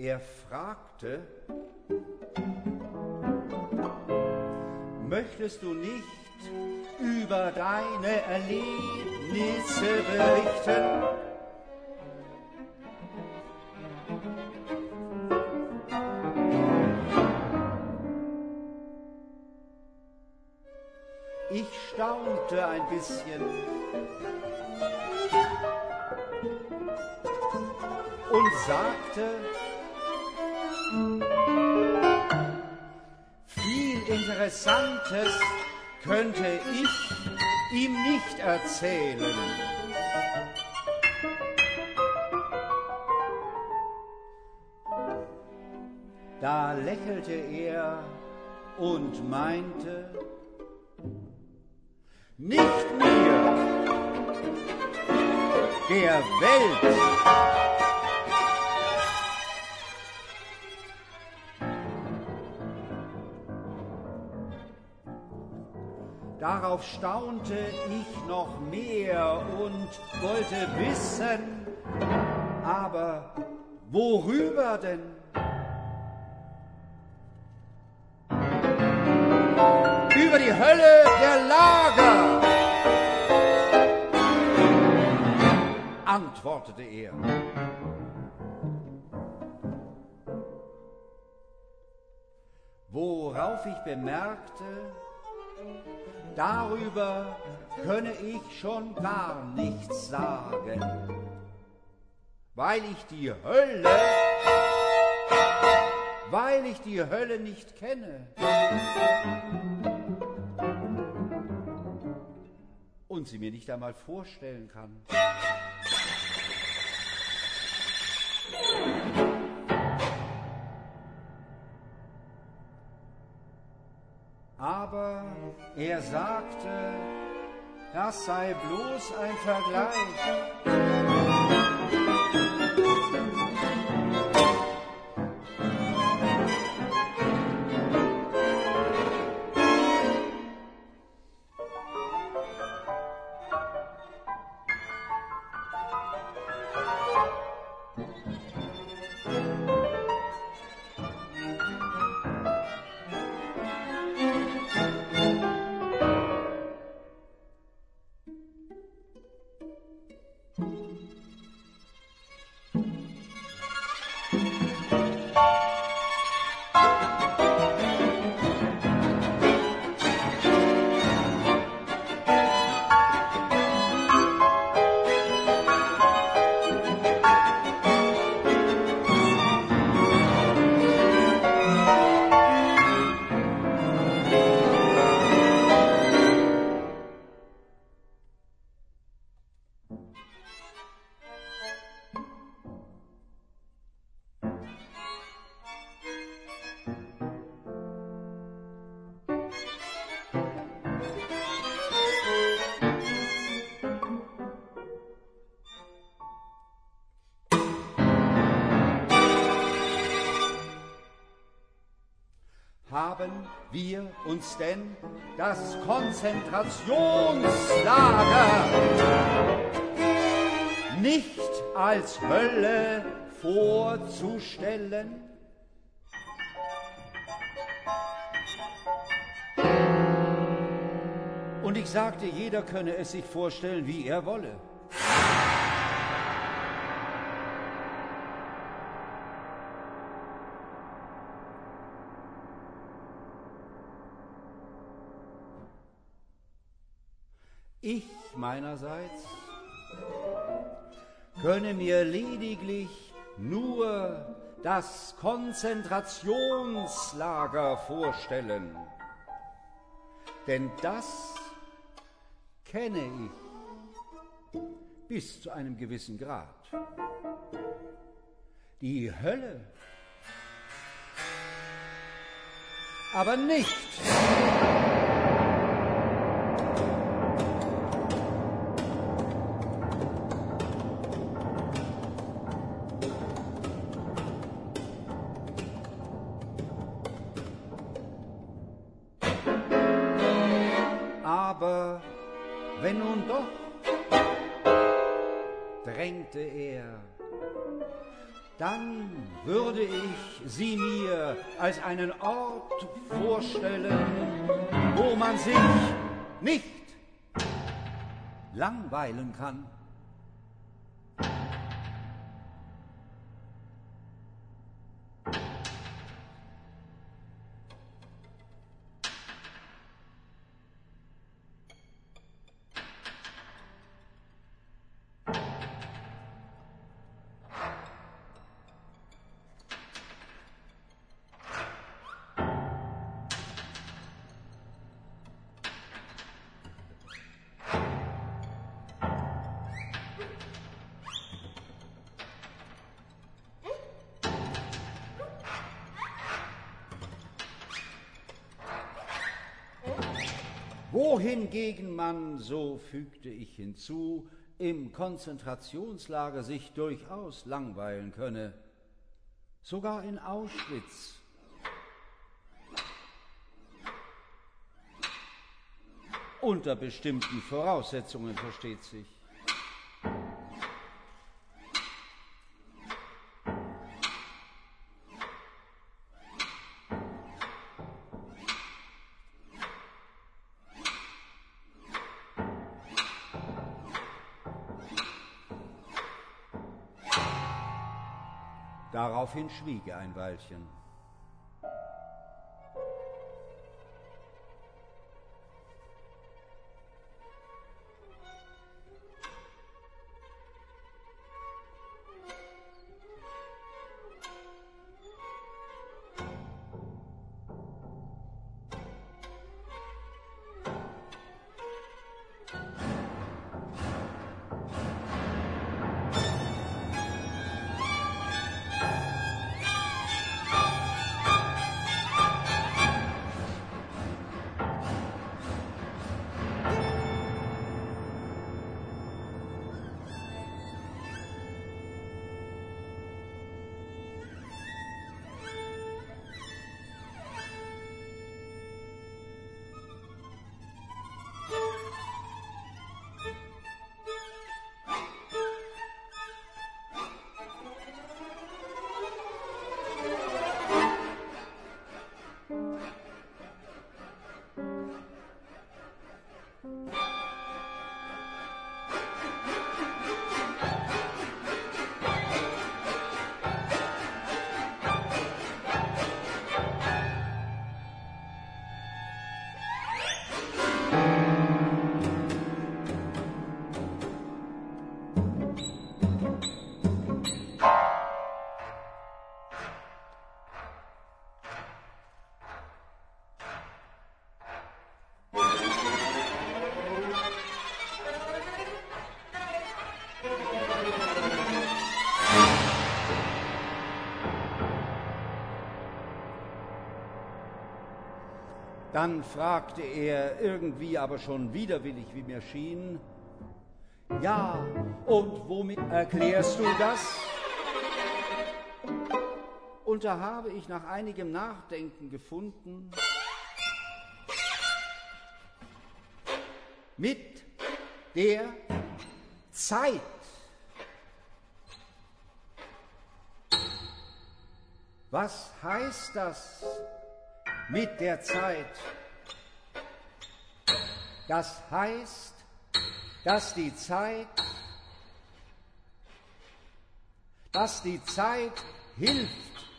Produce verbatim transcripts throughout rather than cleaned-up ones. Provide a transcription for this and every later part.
Er fragte, möchtest du nicht über deine Erlebnisse berichten? Ich staunte ein bisschen und sagte, viel Interessantes könnte ich ihm nicht erzählen. Da lächelte er und meinte, nicht mir, der Welt. Darauf staunte ich noch mehr und wollte wissen, aber worüber denn? Über die Hölle der Lager, antwortete er. Worauf ich bemerkte, darüber könne ich schon gar nichts sagen, weil ich die Hölle, weil ich die Hölle nicht kenne. Und sie mir nicht einmal vorstellen kann. Aber er sagte, das sei bloß ein Vergleich. Haben wir uns denn das Konzentrationslager nicht als Hölle vorzustellen? Und ich sagte, jeder könne es sich vorstellen, wie er wolle. Ich meinerseits könne mir lediglich nur das Konzentrationslager vorstellen, denn das kenne ich bis zu einem gewissen Grad. Die Hölle aber nicht. Aber wenn nun doch, drängte er, dann würde ich sie mir als einen Ort vorstellen, wo man sich nicht langweilen kann. Wohingegen man, so fügte ich hinzu, im Konzentrationslager sich durchaus langweilen könne, sogar in Auschwitz. Unter bestimmten Voraussetzungen, versteht sich. Daraufhin schwieg er ein Weilchen. Dann fragte er, irgendwie aber schon widerwillig, wie mir schien, ja, und womit erklärst du das? Und da habe ich nach einigem Nachdenken gefunden, mit der Zeit. Was heißt das? Mit der Zeit. Das heißt, dass die Zeit, dass die Zeit hilft.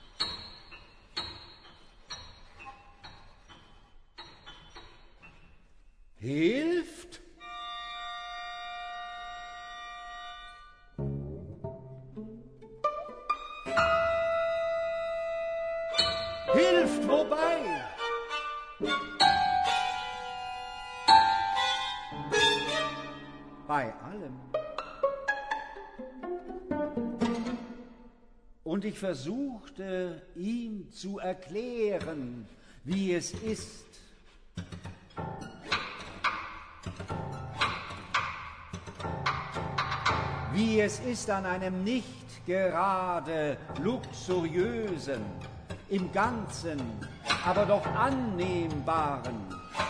Hilft? Hilft wobei? Bei allem. Und ich versuchte ihm zu erklären, wie es ist, wie es ist an einem nicht gerade luxuriösen, im Ganzen, aber doch annehmbaren,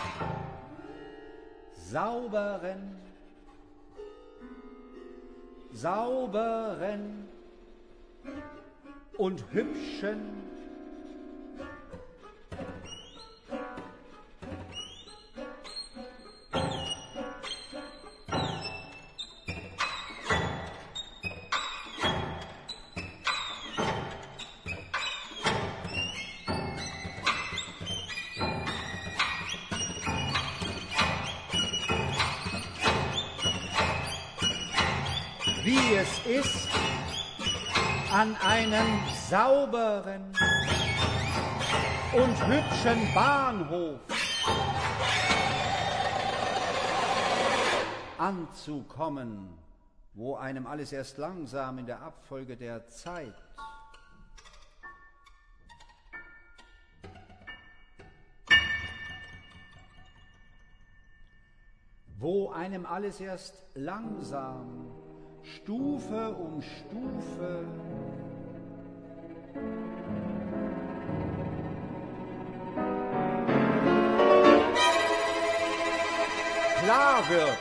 sauberen, sauberen und hübschen, wie es ist, an einem sauberen und hübschen Bahnhof anzukommen, wo einem alles erst langsam in der Abfolge der Zeit wo einem alles erst langsam Stufe um Stufe klar wird.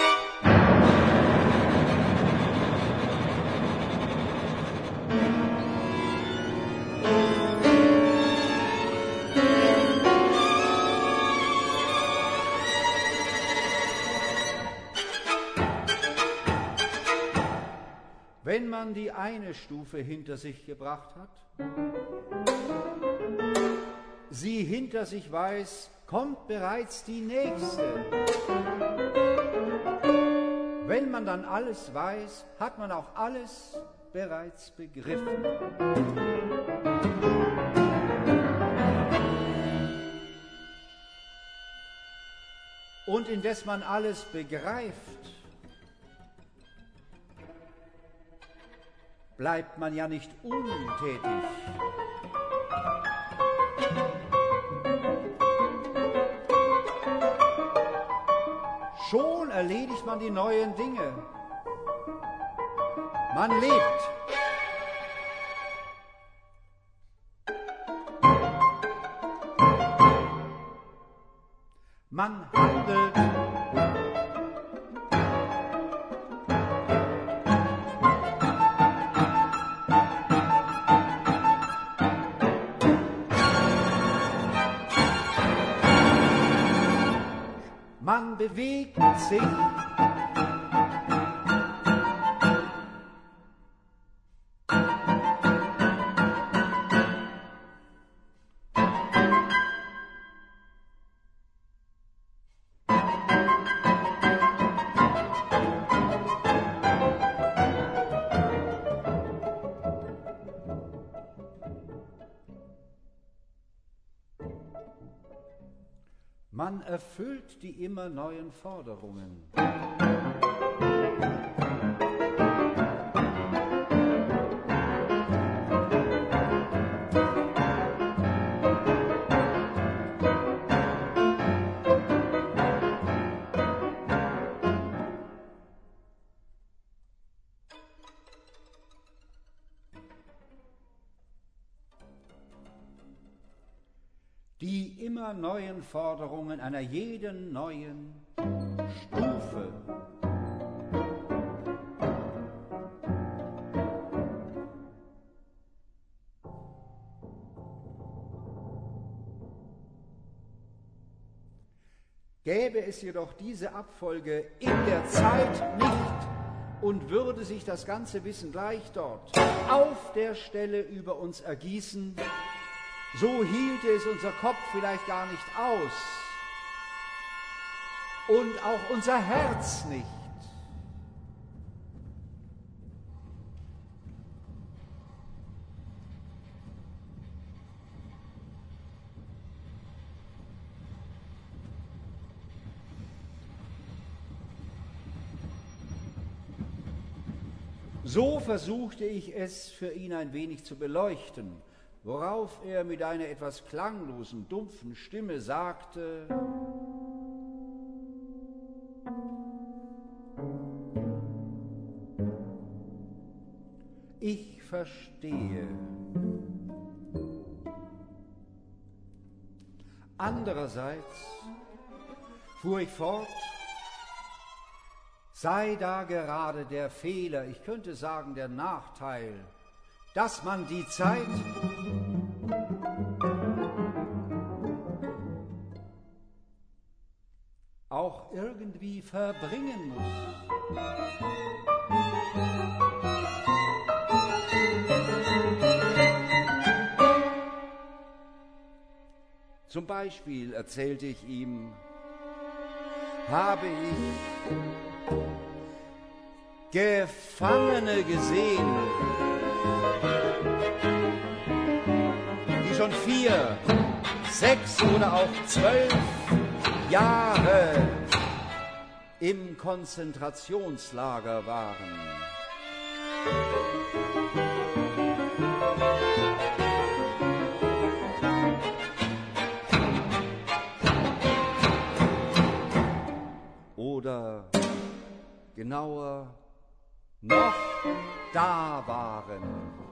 Wenn man die eine Stufe hinter sich gebracht hat, sie hinter sich weiß, kommt bereits die nächste. Wenn man dann alles weiß, hat man auch alles bereits begriffen. Und indes man alles begreift, bleibt man ja nicht untätig. Schon erledigt man die neuen Dinge. Man lebt. Man handelt. Man bewegt sich. Man erfüllt die immer neuen Forderungen. Die immer neuen Forderungen einer jeden neuen Stufe. Gäbe es jedoch diese Abfolge in der Zeit nicht und würde sich das ganze Wissen gleich dort auf der Stelle über uns ergießen, so hielte es unser Kopf vielleicht gar nicht aus und auch unser Herz nicht. So versuchte ich es für ihn ein wenig zu beleuchten, worauf er mit einer etwas klanglosen, dumpfen Stimme sagte: Ich verstehe. Andererseits, fuhr ich fort, sei da gerade der Fehler, ich könnte sagen der Nachteil dass man die Zeit auch irgendwie verbringen muss. Zum Beispiel erzählte ich ihm, habe ich Gefangene gesehen, die schon vier, sechs oder auch zwölf Jahre im Konzentrationslager waren. Oder genauer noch da waren.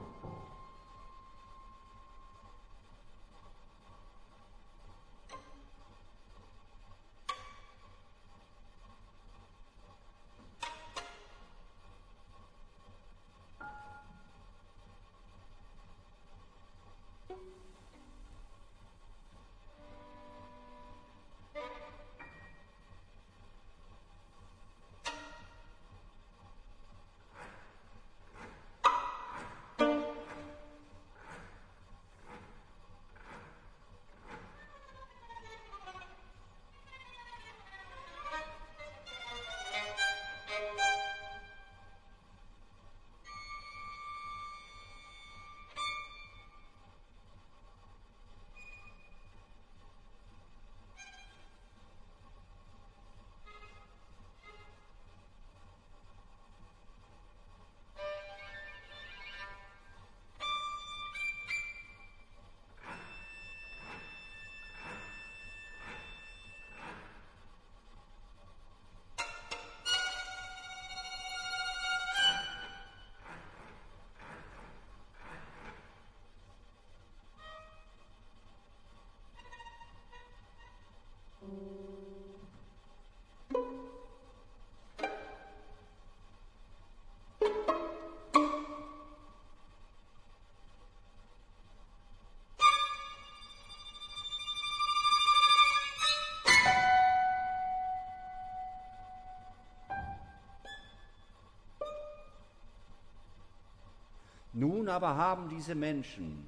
Nun aber haben diese Menschen,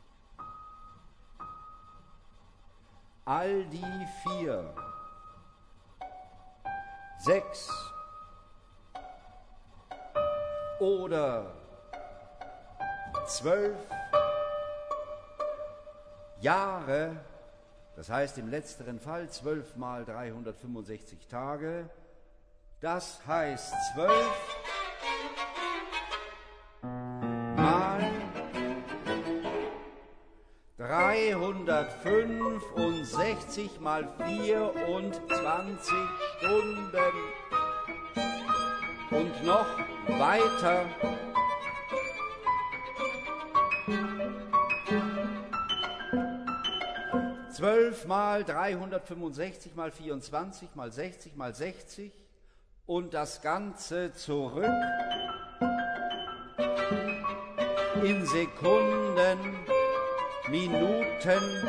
all die vier, sechs oder zwölf Jahre, das heißt im letzteren Fall zwölf mal dreihundertfünfundsechzig Tage, das heißt zwölf dreihundertfünfundsechzig mal vierundzwanzig Stunden und noch weiter. zwölf mal dreihundertfünfundsechzig mal vierundzwanzig mal sechzig mal sechzig und das Ganze zurück in Sekunden, Minuten,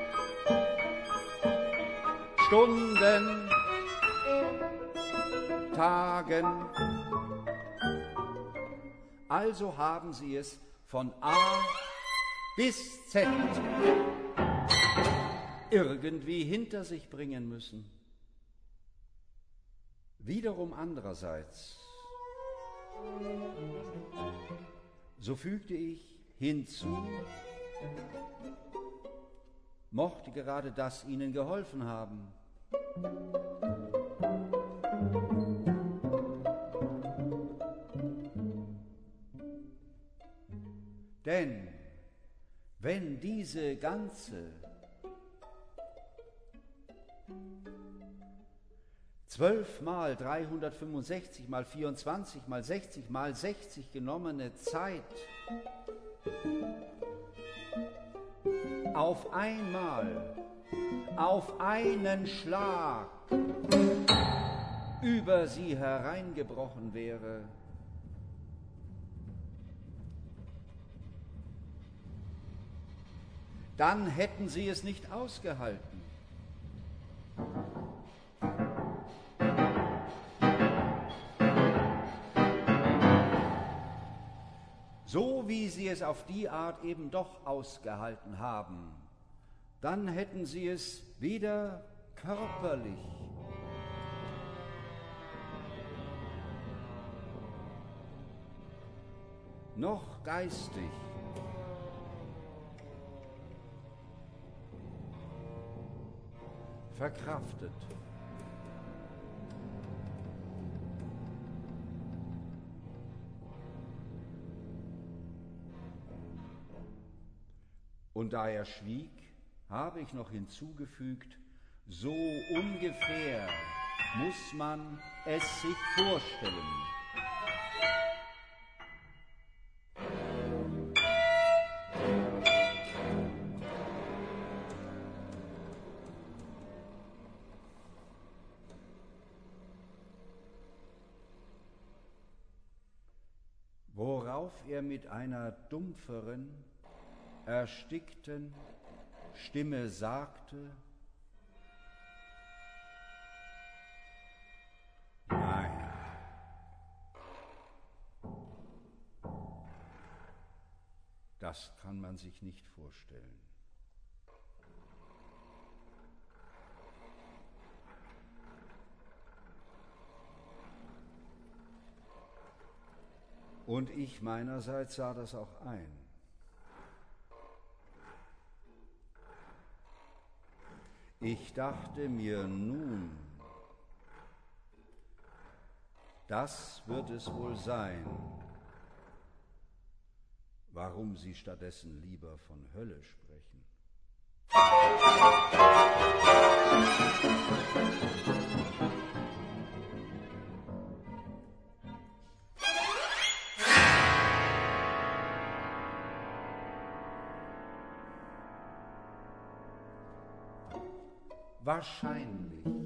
Stunden, Tagen. Also haben sie es von A bis Z irgendwie hinter sich bringen müssen. Wiederum andererseits, so fügte ich hinzu, mochte gerade das ihnen geholfen haben. Denn wenn diese ganze zwölf mal dreihundertfünfundsechzig mal vierundzwanzig mal sechzig mal sechzig genommene Zeit auf einmal, auf einen Schlag über sie hereingebrochen wäre, dann hätten sie es nicht ausgehalten. So wie sie es auf die Art eben doch ausgehalten haben, dann hätten sie es weder körperlich noch geistig verkraftet. Und da er schwieg, habe ich noch hinzugefügt, so ungefähr muss man es sich vorstellen. Worauf er mit einer dumpferen, erstickten Stimme sagte: Nein, das kann man sich nicht vorstellen. Und ich meinerseits sah das auch ein. Ich dachte mir nun, das wird es wohl sein, warum Sie stattdessen lieber von Hölle sprechen. Wahrscheinlich